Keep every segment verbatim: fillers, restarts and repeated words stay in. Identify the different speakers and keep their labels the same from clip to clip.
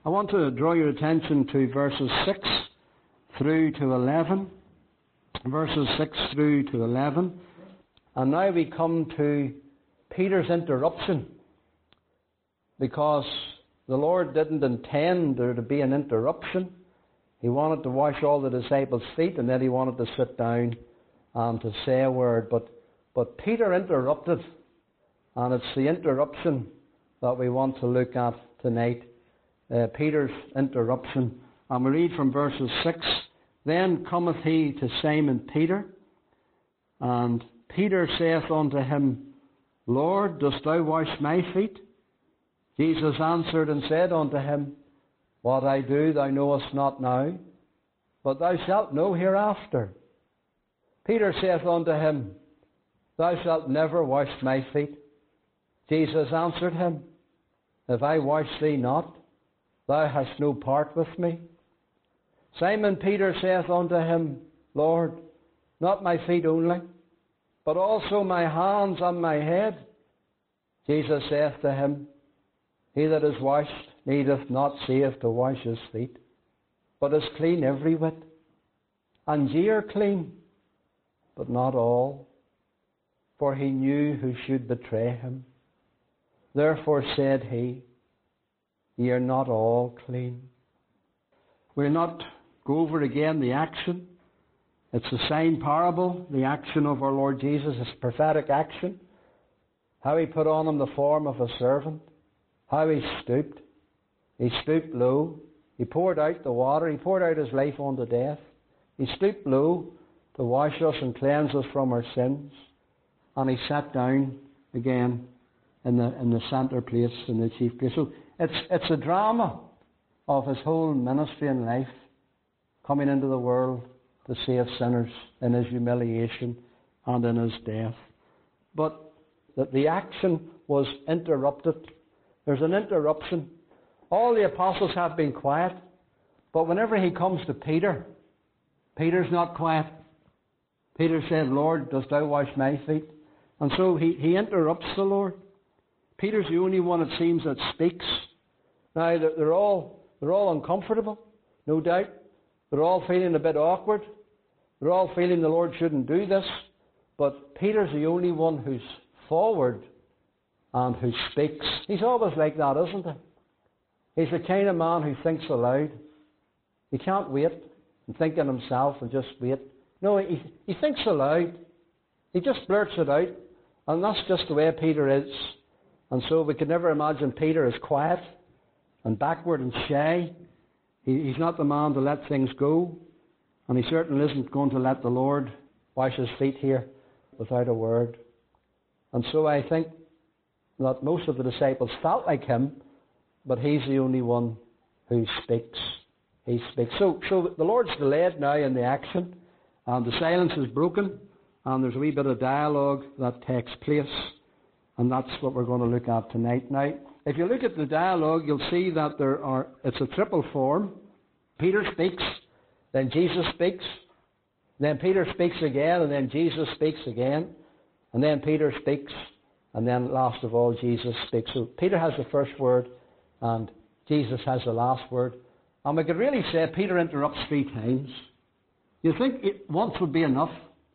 Speaker 1: I want to draw your attention to verses six through to eleven. Verses six through to eleven. And now we come to Peter's interruption. Because the Lord didn't intend there to be an interruption. He wanted to wash all the disciples' feet, and then he wanted to sit down and to say a word. But, but Peter interrupted. And it's the interruption that we want to look at tonight. Uh, Peter's interruption. And we read from verses six. Then cometh he to Simon Peter, and Peter saith unto him, Lord, dost thou wash my feet? Jesus answered and said unto him, What I do thou knowest not now, but thou shalt know hereafter. Peter saith unto him, Thou shalt never wash my feet. Jesus answered him, If I wash thee not, thou hast no part with me. Simon Peter saith unto him, Lord, not my feet only, but also my hands and my head. Jesus saith to him, He that is washed needeth not save to wash his feet, but is clean every whit. And ye are clean, but not all. For he knew who should betray him. Therefore said he, Ye are not all clean. We'll not go over again the action. It's a sign parable, the action of our Lord Jesus. It's prophetic action. How he put on him the form of a servant. How he stooped. He stooped low. He poured out the water. He poured out his life unto death. He stooped low to wash us and cleanse us from our sins. And he sat down again in the in the centre place, in the chief place. So it's it's a drama of his whole ministry and life, coming into the world to save sinners in his humiliation and in his death. But that the action was interrupted. There's an interruption. All the apostles have been quiet, but whenever he comes to Peter, Peter's not quiet. Peter said, Lord, dost thou wash my feet? And so he, he interrupts the Lord. Peter's the only one, it seems, that speaks. Now, they're, they're all they're all uncomfortable, no doubt. They're all feeling a bit awkward. They're all feeling the Lord shouldn't do this. But Peter's the only one who's forward and who speaks. He's always like that, isn't he? He's the kind of man who thinks aloud. He can't wait and think in himself and just wait. No, he, he thinks aloud. He just blurts it out. And that's just the way Peter is. And so we could never imagine Peter as quiet and backward and shy. He, he's not the man to let things go. And he certainly isn't going to let the Lord wash his feet here without a word. And so I think that most of the disciples felt like him, but he's the only one who speaks. He speaks. So, so the Lord's delayed now in the action, and the silence is broken, and there's a wee bit of dialogue that takes place, and that's what we're going to look at tonight. Now, if you look at the dialogue, you'll see that there are it's a triple form. Peter speaks, then Jesus speaks, then Peter speaks again, and then Jesus speaks again, and then Peter speaks, and then last of all, Jesus speaks. So Peter has the first word, and Jesus has the last word. And we could really say Peter interrupts three times. You think it once would be enough?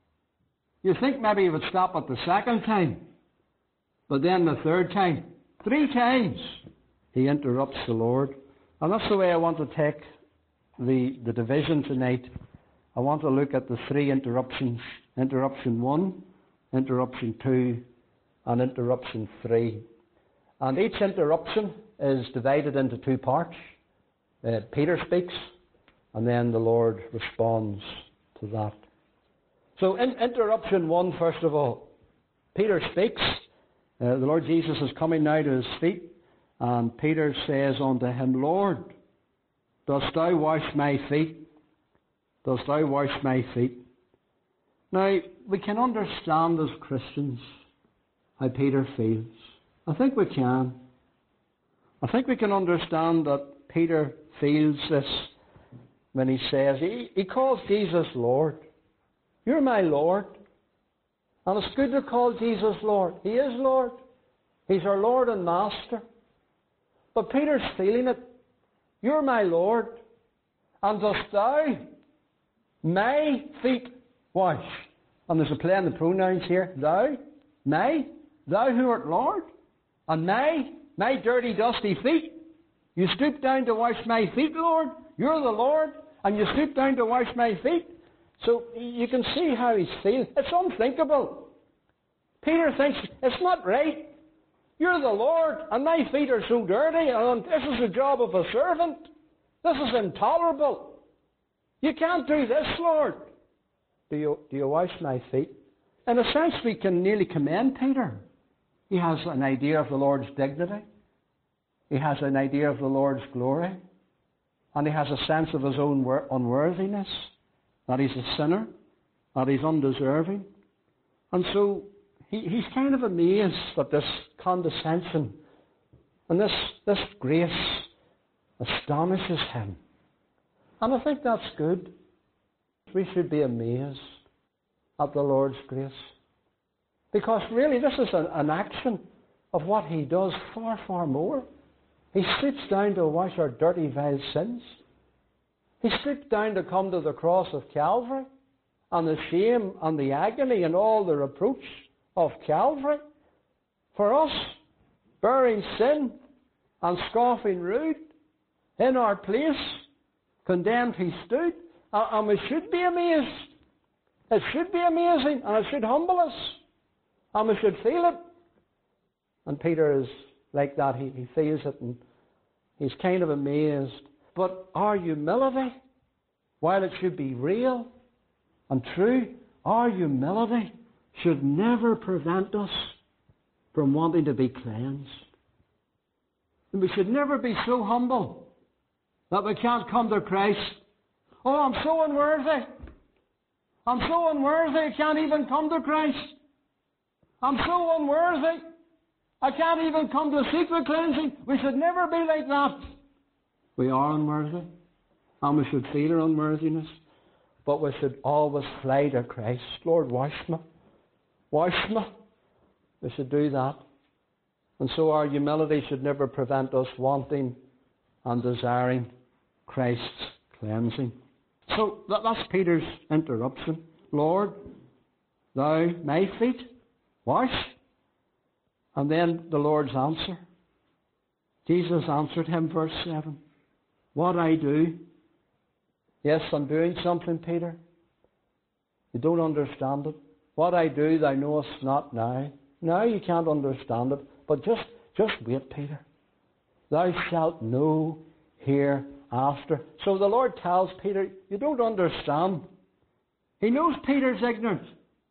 Speaker 1: You think maybe he would stop at the second time, but then the third time. Three times he interrupts the Lord. And that's the way I want to take the, the division tonight. I want to look at the three interruptions. Interruption one, interruption two, and interruption three. And each interruption is divided into two parts. Uh, Peter speaks, and then the Lord responds to that. So in interruption one, first of all, Peter speaks. Uh, the Lord Jesus is coming now to his feet, and Peter says unto him, Lord, dost thou wash my feet? Dost thou wash my feet? Now, we can understand as Christians how Peter feels. I think we can. I think we can understand that Peter feels this when he says, he, he calls Jesus Lord. You're my Lord. And it's good to call Jesus Lord. He is Lord. He's our Lord and Master. But Peter's feeling it. You're my Lord, and dost thou my feet wash? And there's a play on the pronouns here. Thou, my, thou who art Lord, and my, my dirty, dusty feet. You stoop down to wash my feet, Lord. You're the Lord, and you stoop down to wash my feet. So you can see how he's feeling. It's unthinkable. Peter thinks, it's not right. You're the Lord, and my feet are so dirty, and this is the job of a servant. This is intolerable. You can't do this, Lord. Do you, do you wash my feet? In a sense, we can nearly commend Peter. He has an idea of the Lord's dignity. He has an idea of the Lord's glory. And he has a sense of his own unworthiness, that he's a sinner, that he's undeserving. And so he, he's kind of amazed at this condescension. And this, this grace astonishes him. And I think that's good. We should be amazed at the Lord's grace. Because really this is an, an action of what he does far, far more. He stoops down to wash our dirty, vile sins. He stooped down to come to the cross of Calvary, and the shame and the agony and all the reproach of Calvary. For us, bearing sin and scoffing rude, in our place, condemned he stood, and we should be amazed. It should be amazing, and it should humble us, and we should feel it. And Peter is like that. He, he feels it, and he's kind of amazed. But our humility, while it should be real and true, our humility should never prevent us from wanting to be cleansed. And we should never be so humble that we can't come to Christ. Oh, I'm so unworthy. I'm so unworthy, I can't even come to Christ. I'm so unworthy, I can't even come to seek the cleansing. We should never be like that. We are unworthy, and we should feel our unworthiness, but we should always fly to Christ. Lord, wash me. Wash me. We should do that. And so our humility should never prevent us wanting and desiring Christ's cleansing. So that, that's Peter's interruption. Lord, thou my feet wash. And then the Lord's answer. Jesus answered him, verse seven. What I do? Yes, I'm doing something, Peter. You don't understand it. What I do, thou knowest not now. Now you can't understand it. But just, just wait, Peter. Thou shalt know hereafter. So the Lord tells Peter, you don't understand. He knows Peter's ignorant.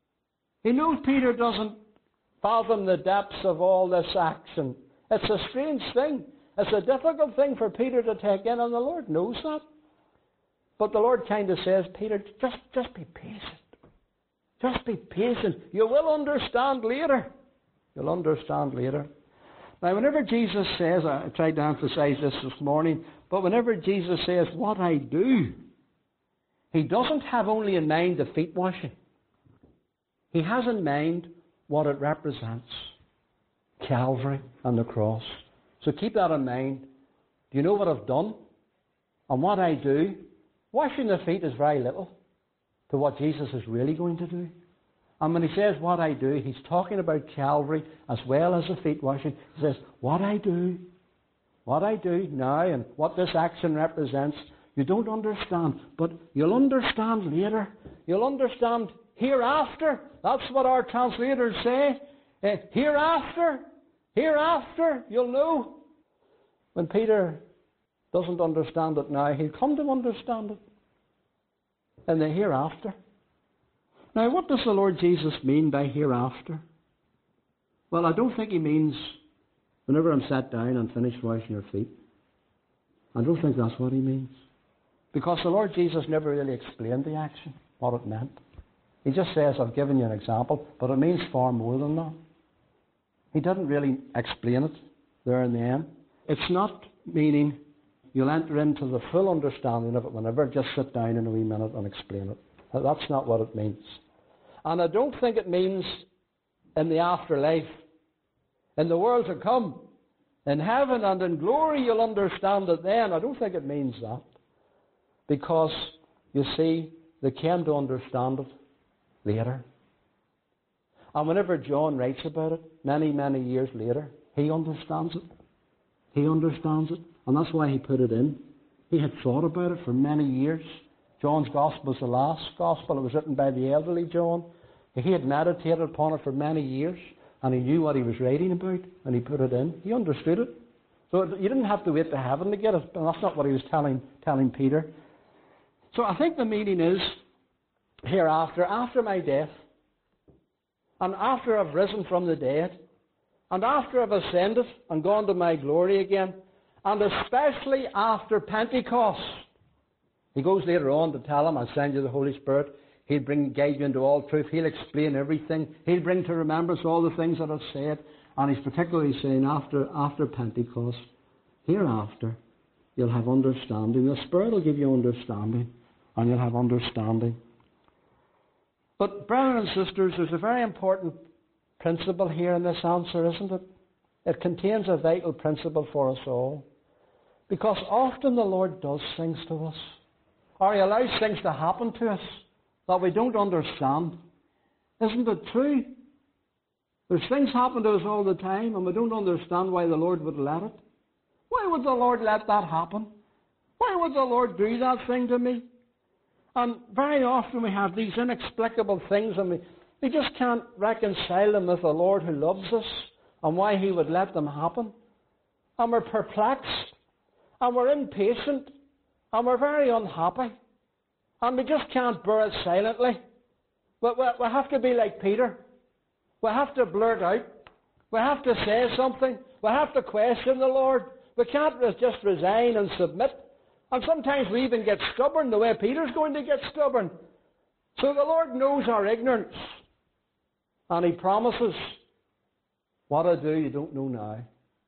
Speaker 1: He knows Peter doesn't fathom the depths of all this action. It's a strange thing. It's a difficult thing for Peter to take in, and the Lord knows that. But the Lord kind of says, Peter, just, just be patient. Just be patient. You will understand later. You'll understand later. Now, whenever Jesus says, I tried to emphasize this this morning, but whenever Jesus says, what I do, he doesn't have only in mind the feet washing. He has in mind what it represents. Calvary and the cross. So keep that in mind. Do you know what I've done? And what I do? Washing the feet is very little to what Jesus is really going to do. And when he says what I do, he's talking about Calvary as well as the feet washing. He says, what I do, what I do now and what this action represents, you don't understand. But you'll understand later. You'll understand hereafter. That's what our translators say. Uh, hereafter. Hereafter, you'll know. When Peter doesn't understand it now, he'll come to understand it in the hereafter. Now, what does the Lord Jesus mean by hereafter? Well, I don't think he means whenever I'm sat down and finished washing your feet. I don't think that's what he means. Because the Lord Jesus never really explained the action, what it meant. He just says, I've given you an example, but it means far more than that. He didn't really explain it there in the end. It's not meaning you'll enter into the full understanding of it whenever. Just sit down in a wee minute and explain it. That's not what it means. And I don't think it means in the afterlife. In the world to come, In heaven and in glory you'll understand it then. I don't think it means that. Because, you see, they came to understand it later. And whenever John writes about it, many, many years later, he understands it. He understands it. And that's why he put it in. He had thought about it for many years. John's Gospel was the last Gospel. It was written by the elderly John. He had meditated upon it for many years. And he knew what he was writing about. And he put it in. He understood it. So you didn't have to wait to heaven to get it. And that's not what he was telling, telling Peter. So I think the meaning is, hereafter, after my death, and after I've risen from the dead, and after I've ascended and gone to my glory again, and especially after Pentecost. He goes later on to tell him, I'll send you the Holy Spirit. He'll bring, guide you into all truth. He'll explain everything. He'll bring to remembrance all the things that I've said. And he's particularly saying after, after Pentecost, hereafter, you'll have understanding. The Spirit will give you understanding, and you'll have understanding. But, brothers and sisters, there's a very important principle here in this answer, isn't it? It contains a vital principle for us all. Because often the Lord does things to us, or He allows things to happen to us that we don't understand. Isn't it true? There's things happen to us all the time, and we don't understand why the Lord would let it. Why would the Lord let that happen? Why would the Lord do that thing to me? And very often we have these inexplicable things, and we, we just can't reconcile them with the Lord who loves us and why He would let them happen. And we're perplexed, and we're impatient, and we're very unhappy. And we just can't bear it silently. We, we, we have to be like Peter. We have to blurt out. We have to say something. We have to question the Lord. We can't just resign and submit. And sometimes we even get stubborn the way Peter's going to get stubborn. So the Lord knows our ignorance. And He promises, what I do you don't know now,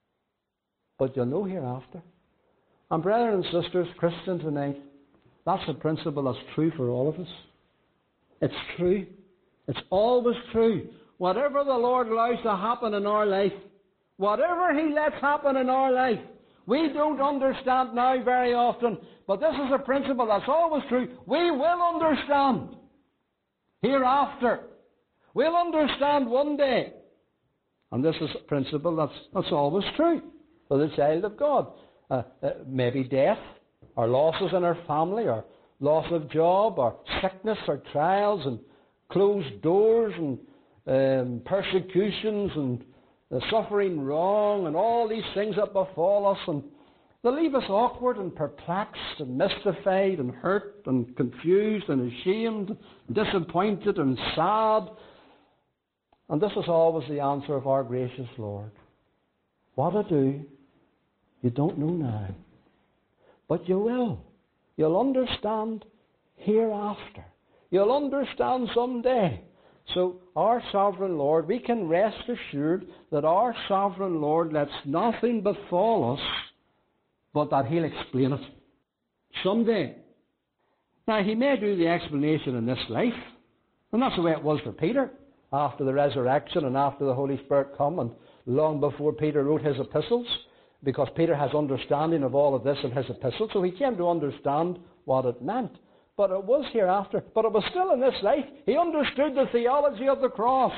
Speaker 1: but you'll know hereafter. And brethren and sisters, Christian tonight, that's a principle that's true for all of us. It's true. It's always true. Whatever the Lord allows to happen in our life, whatever He lets happen in our life, we don't understand now very often, but this is a principle that's always true. We will understand hereafter. We'll understand one day. And this is a principle that's, that's always true for the child of God. Uh, uh, maybe death, or losses in our family, or loss of job, or sickness, or trials, and closed doors, and um, persecutions, and uh, suffering wrong, and all these things that befall us, and they leave us awkward and perplexed and mystified and hurt and confused and ashamed, and disappointed and sad. And this is always the answer of our gracious Lord. What I do, you don't know now, but you will. You'll understand hereafter. You'll understand someday. So our sovereign Lord, we can rest assured that our sovereign Lord lets nothing befall us but that He'll explain it someday. Now, He may do the explanation in this life, and that's the way it was for Peter after the resurrection and after the Holy Spirit come, and long before Peter wrote his epistles, because Peter has understanding of all of this in his epistles, so he came to understand what it meant. But it was hereafter. But it was still in this life. He understood the theology of the cross.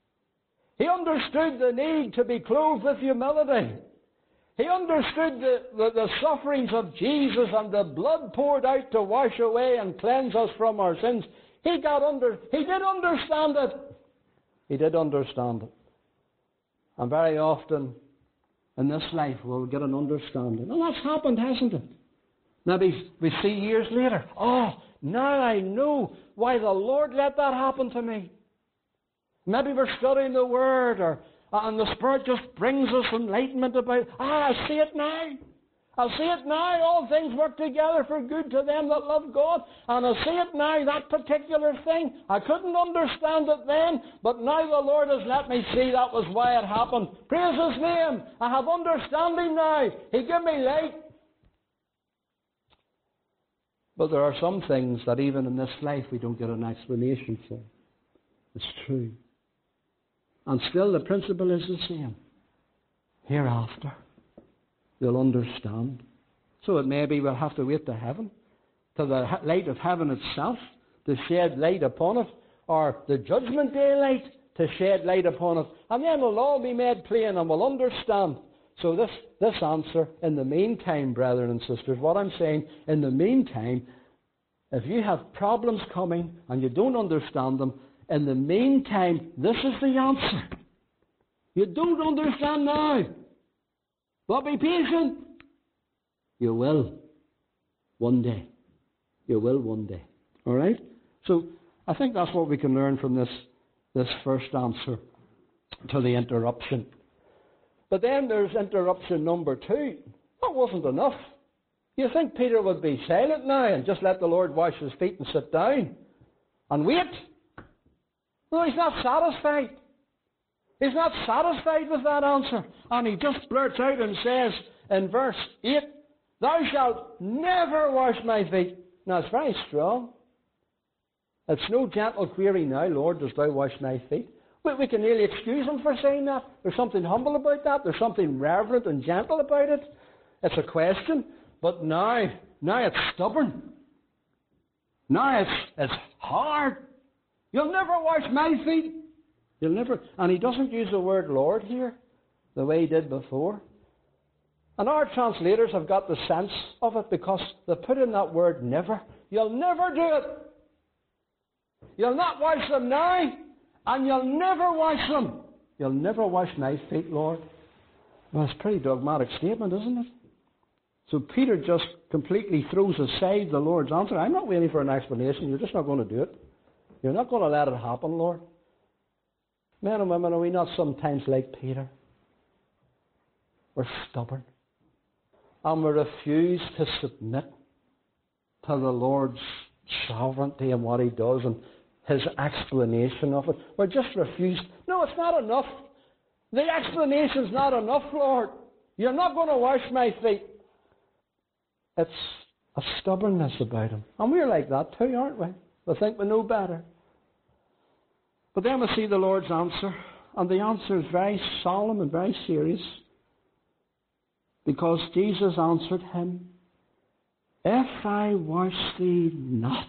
Speaker 1: He understood the need to be clothed with humility. He understood the, the, the sufferings of Jesus and the blood poured out to wash away and cleanse us from our sins. He got under, he did understand it. He did understand it. And very often in this life we'll get an understanding. And that's happened, hasn't it? Maybe we see years later, oh, now I know why the Lord let that happen to me. Maybe we're studying the Word, or and the Spirit just brings us enlightenment about, ah, I see it now. I see it now. All things work together for good to them that love God. And I see it now, that particular thing. I couldn't understand it then, but now the Lord has let me see that was why it happened. Praise His name. I have understanding now. He gave me light. But there are some things that even in this life we don't get an explanation for. It's true. And still the principle is the same. Hereafter. you'll understand. So it may be we'll have to wait to heaven, to the light of heaven itself, to shed light upon it, or the judgment day light to shed light upon it, and then it'll all be made plain and we'll understand. So this, this answer, in the meantime, brethren and sisters, what I'm saying, in the meantime, if you have problems coming and you don't understand them, in the meantime, this is the answer. You don't understand now, but be patient. You will one day. You will one day. All right? So I think that's what we can learn from this, this first answer to the interruption. But then there's interruption number two. That wasn't enough. You think Peter would be silent now and just let the Lord wash his feet and sit down and wait? No, he's not satisfied. He's not satisfied with that answer. And he just blurts out and says in verse eight, "Thou shalt never wash my feet." Now, it's very strong. It's no gentle query now, "Lord, dost thou wash my feet?" We, we can nearly excuse him for saying that. There's something humble about that. There's something reverent and gentle about it. It's a question. But now, now it's stubborn. Now it's, it's hard. "You'll never wash my feet." You'll never. And he doesn't use the word Lord here the way he did before. And our translators have got the sense of it because they put in that word never. You'll never do it. You'll not wash them now, and you'll never wash them. You'll never wash my feet, Lord. Well, it's a pretty dogmatic statement, isn't it? So Peter just completely throws aside the Lord's answer. "I'm not waiting for an explanation. You're just not going to do it. You're not going to let it happen, Lord." Men and women, are we not sometimes like Peter? We're stubborn. And we refuse to submit to the Lord's sovereignty and what he does and his explanation of it. We're just refused. "No, it's not enough. The explanation's not enough, Lord. You're not going to wash my feet." It's a stubbornness about him. And we're like that too, aren't we? We think we know better. But then we see the Lord's answer. And the answer is very solemn and very serious. Because Jesus answered him, "If I wash thee not,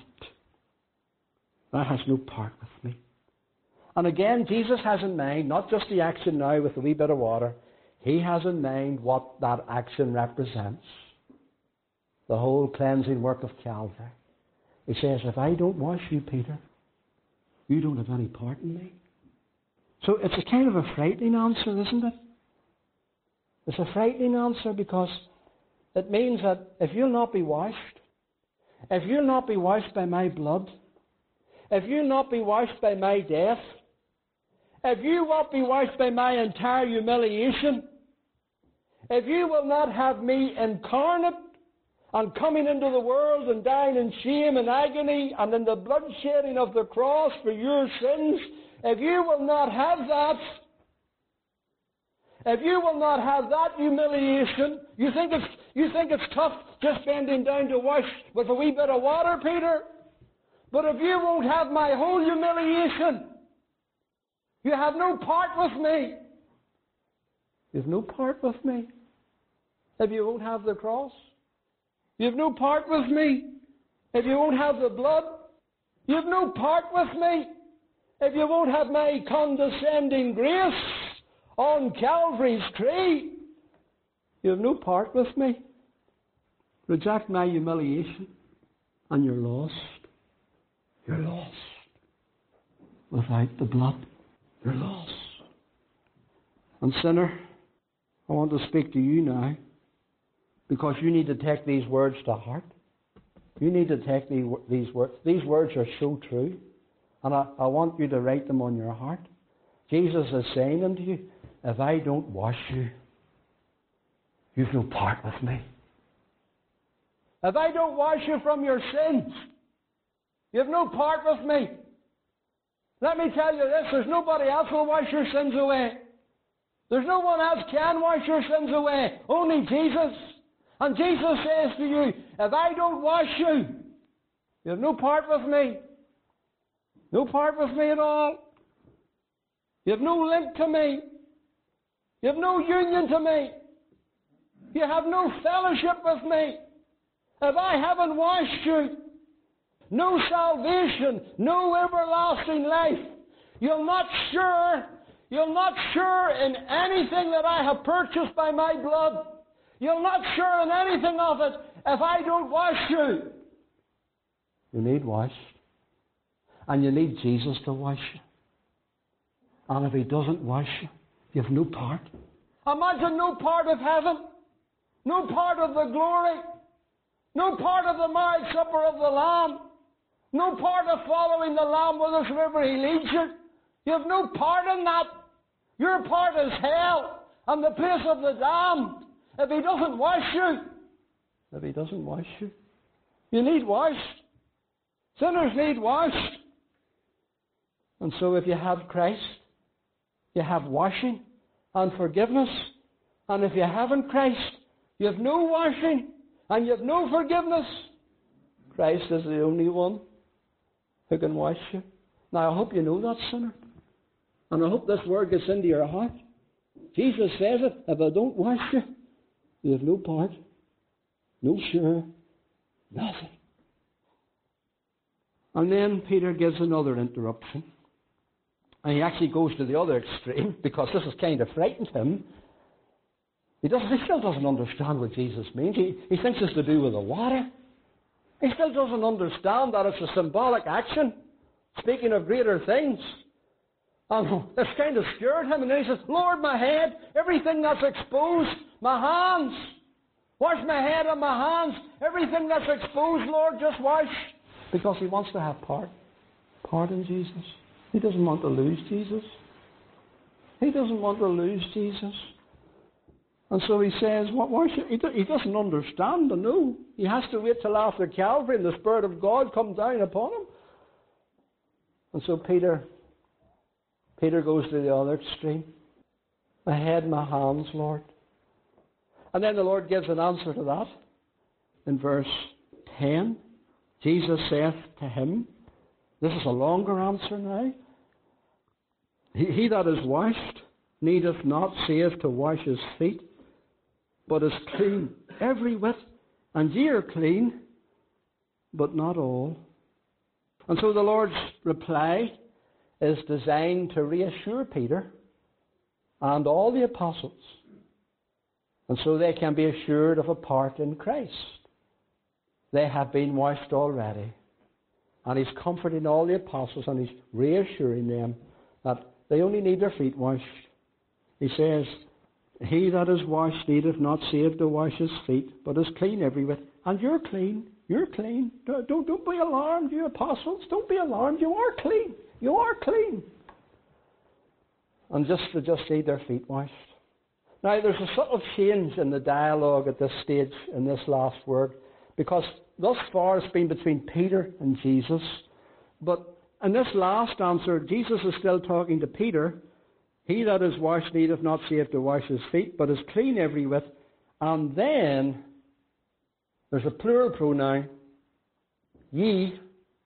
Speaker 1: thou hast no part with me." And again, Jesus has in mind not just the action now with a wee bit of water. He has in mind what that action represents. The whole cleansing work of Calvary. He says, "If I don't wash you, Peter, you don't have any part in me." So it's a kind of a frightening answer, isn't it? It's a frightening answer because it means that if you'll not be washed, if you'll not be washed by my blood, if you'll not be washed by my death, if you won't be washed by my entire humiliation, if you will not have me incarnate and coming into the world and dying in shame and agony and in the bloodshedding of the cross for your sins, if you will not have that, if you will not have that humiliation, you think it's, you think it's tough just bending down to wash with a wee bit of water, Peter? But if you won't have my whole humiliation, you have no part with me. You have no part with me if you won't have the cross. You have no part with me if you won't have the blood. You have no part with me if you won't have my condescending grace on Calvary's tree. You have no part with me. Reject my humiliation and you're lost. You're lost. Without the blood, you're lost. And sinner, I want to speak to you now because you need to take these words to heart. You need to take these words. These words are so true. And I, I want you to write them on your heart. Jesus is saying unto you, if I don't wash you, you've no part with me. If I don't wash you from your sins, you have no part with me. Let me tell you this, there's nobody else who will wash your sins away. There's no one else can wash your sins away. Only Jesus. And Jesus says to you, if I don't wash you, you have no part with me. No part with me at all. You have no link to me. You have no union to me. You have no fellowship with me. If I haven't washed you, no salvation, no everlasting life. You'll not share, you'll not share in anything that I have purchased by my blood. You'll not share in anything of it if I don't wash you. You need washed. And you need Jesus to wash you. And if He doesn't wash you, you have no part. Imagine no part of heaven, no part of the glory, no part of the marriage supper of the Lamb, no part of following the Lamb whithersoever He leads you. You have no part in that. Your part is hell and the place of the damned. If He doesn't wash you, if He doesn't wash you, you need washed. Sinners need washed. And so if you have Christ, you have washing and forgiveness. And if you haven't Christ, you have no washing and you have no forgiveness. Christ is the only one who can wash you. Now I hope you know that, sinner. And I hope this word gets into your heart. Jesus says it, if I don't wash you, you have no part, no share, nothing. And then Peter gives another interruption. And he actually goes to the other extreme, because this has kind of frightened him. He, doesn't, he still doesn't understand what Jesus means. He, he thinks it's to do with the water. He still doesn't understand that it's a symbolic action, speaking of greater things. And it's kind of scared him. And then he says, Lord, my head, everything that's exposed, my hands, wash my head and my hands, everything that's exposed, Lord, just wash. Because he wants to have part, part in Jesus. He doesn't want to lose Jesus. He doesn't want to lose Jesus. And so he says, what wash it? He doesn't understand the no. He has to wait till after Calvary and the Spirit of God comes down upon him. And so Peter, Peter goes to the other extreme. My head, my hands, Lord. And then the Lord gives an answer to that. In verse ten, Jesus saith to him, this is a longer answer now. He, he that is washed needeth not save to wash his feet, but is clean every whit. And ye are clean, but not all. And so the Lord's reply is designed to reassure Peter and all the apostles. And so they can be assured of a part in Christ. They have been washed already. And he's comforting all the apostles and he's reassuring them that they only need their feet washed. He says, he that is washed needeth not save to wash his feet, but is clean every whit. And you're clean. You're clean. Don't, don't, don't be alarmed, you apostles. Don't be alarmed. You are clean. You are clean. And just to just need their feet washed. Now, there's a subtle change in the dialogue at this stage, in this last word, because thus far it's been between Peter and Jesus. But in this last answer, Jesus is still talking to Peter. He that is washed needeth not save to wash his feet, but is clean every whit. And then there's a plural pronoun, ye.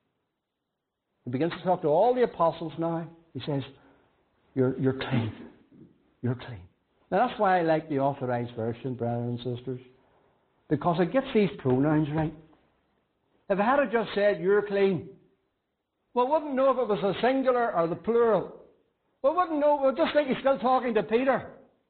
Speaker 1: He begins to talk to all the apostles now. He says, you're, you're clean. You're clean. Now that's why I like the Authorized Version, brothers and sisters, because it gets these pronouns right. If I had just said, you're clean, we wouldn't know if it was a singular or the plural. We wouldn't know. We'd just think he's still talking to Peter.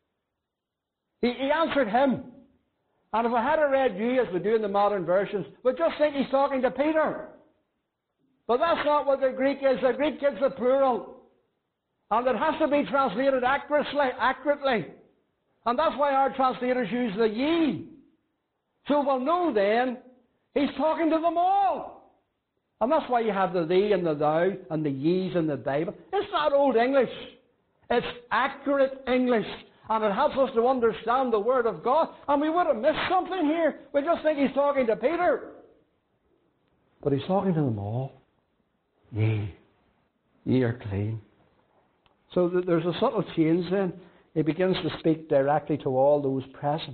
Speaker 1: He, he answered him. And if I had read you, as we do in the modern versions, we'd just think he's talking to Peter. But that's not what the Greek is. The Greek is the plural. And it has to be translated accurately. accurately. And that's why our translators use the ye. So we'll know then he's talking to them all. And that's why you have the thee and the thou and the ye's in the Bible. It's not old English. It's accurate English. And it helps us to understand the Word of God. And we would have missed something here. We just think he's talking to Peter. But he's talking to them all. Ye. Ye are clean. So th- there's a subtle change then. He begins to speak directly to all those present.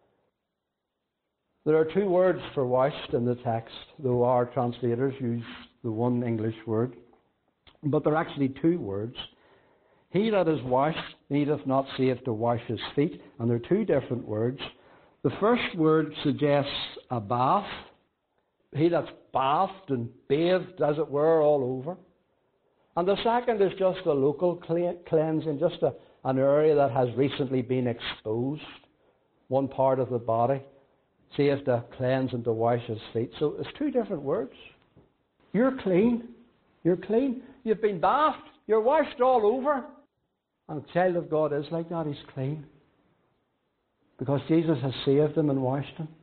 Speaker 1: There are two words for washed in the text, though our translators use the one English word. But they're actually two words. He that is washed needeth not save to wash his feet. And they're two different words. The first word suggests a bath. He that's bathed and bathed, as it were, all over. And the second is just a local cleansing, just a, an area that has recently been exposed, one part of the body, saved to cleanse and to wash his feet. So it's two different words. You're clean. You're clean. You've been bathed. You're washed all over. And a child of God is like that. He's clean. Because Jesus has saved him and washed him.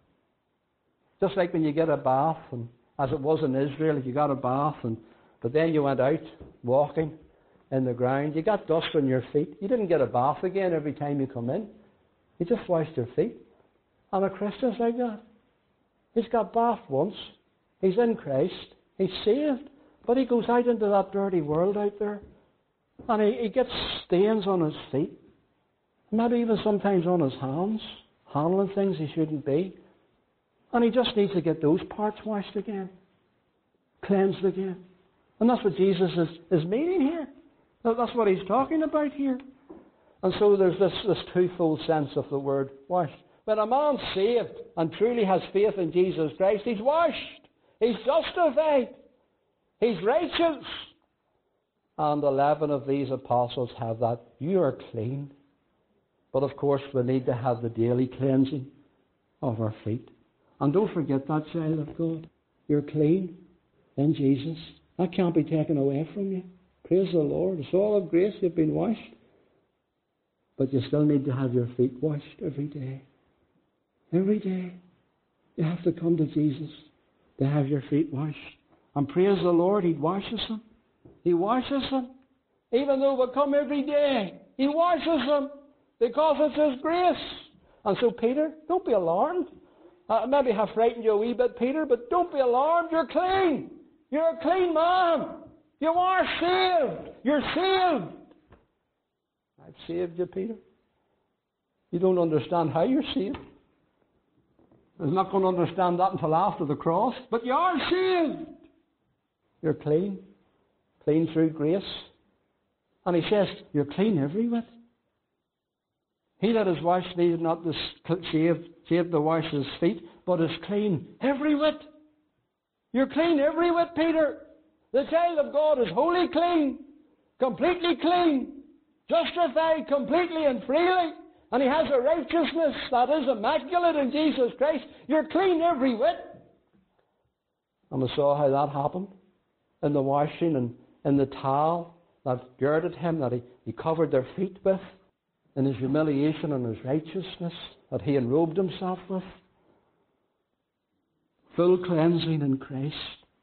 Speaker 1: Just like when you get a bath, and as it was in Israel, you got a bath, and but then you went out walking in the ground. You got dust on your feet. You didn't get a bath again every time you come in. You just washed your feet. And a Christian's like that. He's got bathed once. He's in Christ. He's saved. But he goes out into that dirty world out there. And he, he gets stains on his feet. Maybe even sometimes on his hands. Handling things he shouldn't be. And he just needs to get those parts washed again. Cleansed again. And that's what Jesus is, is meaning here. That's what he's talking about here. And so there's this, this twofold sense of the word washed. When a man's saved and truly has faith in Jesus Christ, he's washed. He's justified. He's righteous. And eleven of these apostles have that. You are clean. But of course we need to have the daily cleansing of our feet. And don't forget that, child of God. You're clean in Jesus. That can't be taken away from you. Praise the Lord. It's all of grace. You've been washed. But you still need to have your feet washed every day. Every day. You have to come to Jesus to have your feet washed. And praise the Lord, He washes them. He washes them. Even though we come every day, He washes them. Because it's His grace. And so, Peter, don't be alarmed. Uh, maybe have frightened you a wee bit, Peter, but don't be alarmed. You're clean. You're a clean man. You are saved. You're saved. I've saved you, Peter. You don't understand how you're saved. I'm not going to understand that until after the cross. But you are saved. You're clean. Clean through grace. And he says, you're clean every whit. He that is washed needed not to shave, shave to wash his feet, but is clean every whit. You're clean every whit, Peter. The child of God is wholly clean, completely clean, justified completely and freely, and he has a righteousness that is immaculate in Jesus Christ. You're clean every whit. And we saw how that happened in the washing and in the towel that girded him, that he, he covered their feet with, in his humiliation and his righteousness that he enrobed himself with. Full cleansing in Christ.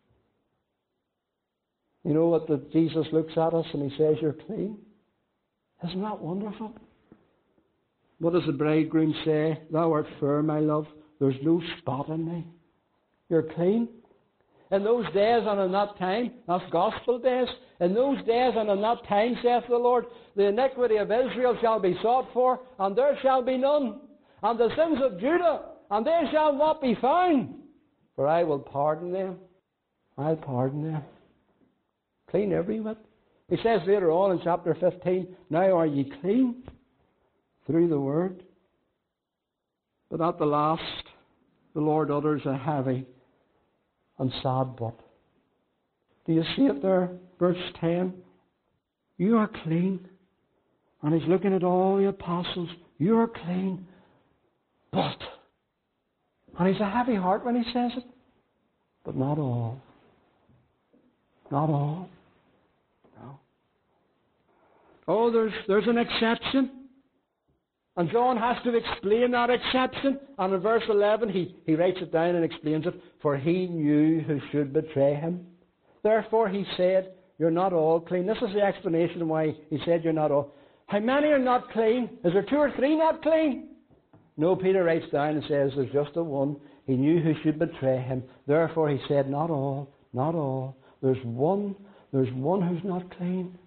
Speaker 1: You know what, that Jesus looks at us and he says, you're clean. Isn't that wonderful? What does the bridegroom say? Thou art fair, my love. There's no spot in me. You're clean. In those days and in that time, that's gospel days, in those days and in that time, saith the Lord, the iniquity of Israel shall be sought for, and there shall be none. And the sins of Judah, and they shall not be found. For I will pardon them. I'll pardon them. Clean every whit. He says later on in chapter fifteen, now are ye clean through the word. But at the last, the Lord utters a heavy and sad but. Do you see it there? Verse ten. You are clean. And he's looking at all the apostles. You are clean. But. And he's a heavy heart when he says it. But not all. Not all. No. Oh, there's, there's an exception. And John has to explain that exception. And in verse eleven, he, he writes it down and explains it. For he knew who should betray him. Therefore he said, you're not all clean. This is the explanation why he said you're not all. How many are not clean? Is there two or three not clean? No, Peter writes down and says there's just the one. He knew who should betray him. Therefore he said, not all, not all. There's one, there's one who's not clean.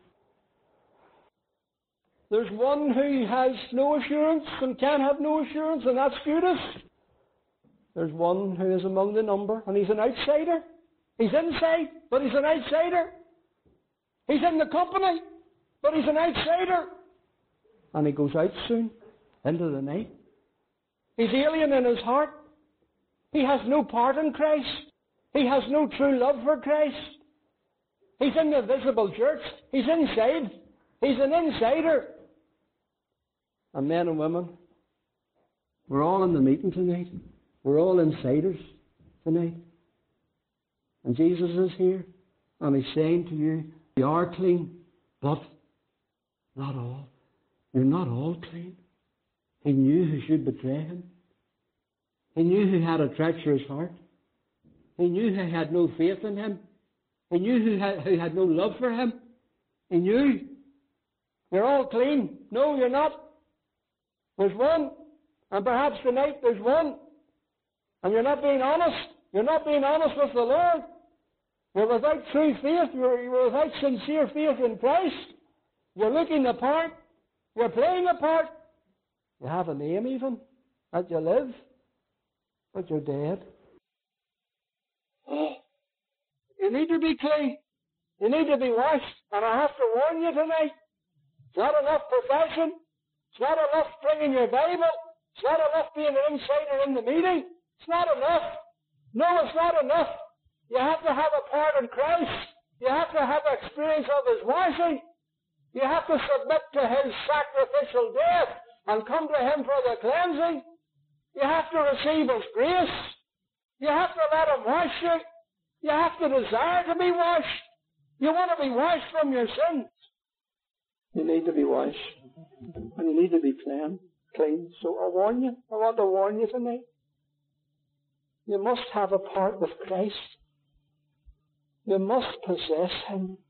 Speaker 1: There's one who has no assurance and can have no assurance, and that's Judas. There's one who is among the number, and he's an outsider. He's inside, but he's an outsider. He's in the company, but he's an outsider. And he goes out soon, into the night. He's alien in his heart. He has no part in Christ. He has no true love for Christ. He's in the visible church. He's inside. He's an insider. And men and women, we're all in the meeting tonight. We're all insiders tonight. And Jesus is here, and He's saying to you, you are clean, but not all. You're not all clean. He knew who should betray Him. He knew who had a treacherous heart. He knew who had no faith in Him. He knew who had, who had no love for Him. He knew. You're all clean. No, you're not. There's one. And perhaps tonight there's one. And you're not being honest. You're not being honest with the Lord. You're without true faith. You're, you're without sincere faith in Christ. You're looking the part. You're playing a part. You have a name even that you live, but you're dead. You need to be clean. You need to be washed. And I have to warn you tonight, it's not enough profession. It's not enough bringing your Bible. It's not enough being an insider in the meeting. It's not enough. No, it's not enough. You have to have a part in Christ. You have to have experience of His washing. You have to submit to His sacrificial death and come to Him for the cleansing. You have to receive His grace. You have to let Him wash you. You have to desire to be washed. You want to be washed from your sins. You need to be washed. And you need to be clean. clean. So I warn you, I want to warn you tonight. You must have a part with Christ. You must possess Him.